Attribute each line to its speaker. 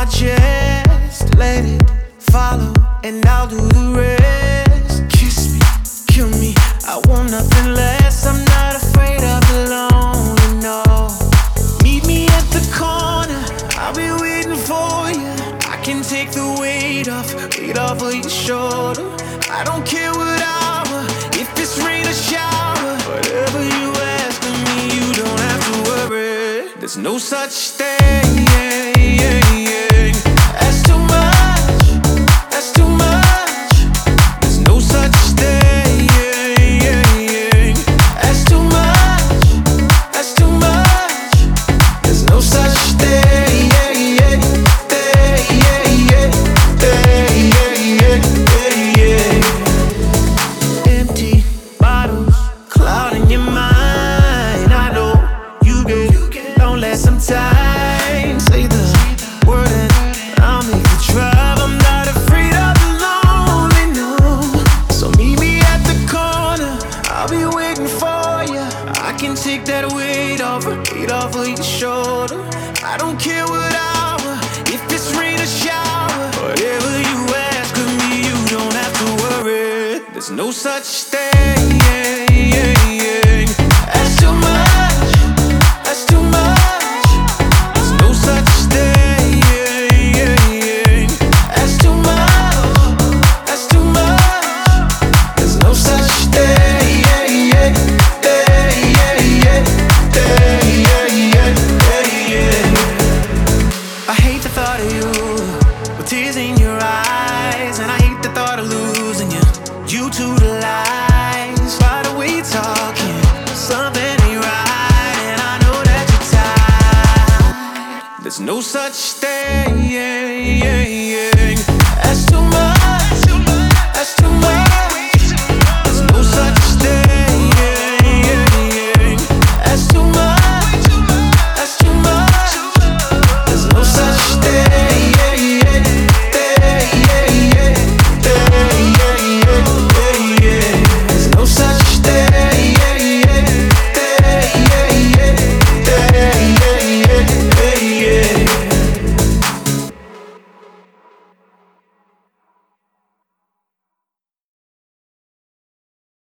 Speaker 1: chest, let it follow, and I'll do the rest. Kiss me, kill me, I want nothing less. I'm not afraid of the lonely, no. Meet me at the corner, I'll be waiting for you. I can take the weight off of your shoulder. I don't care what hour, if it's rain or shower. Whatever you ask of me, you don't have to worry. There's no such thing as too much, that's too much. There's no such thing as too much, that's too much. There's no such thing. Empty bottles clouding your mind. I know you get lonely sometimes. Say the word and I'll make the drive. I'm not afraid of the lonely, no. So meet me at the corner, I'll be waiting for you. I can take that weight off of your shoulder. I don't care what hour, if it's rain or shower. Whatever you ask of me, you don't have to worry. There's no such thing as too much, that's too much. There's no such thing as too much, that's too much. There's no such thing. I hate the thought of you with tears in your eyes, and I hate the thought of losing you to the lies. By the way you're talking, something ain't right, and I know that you're tired. There's no such thing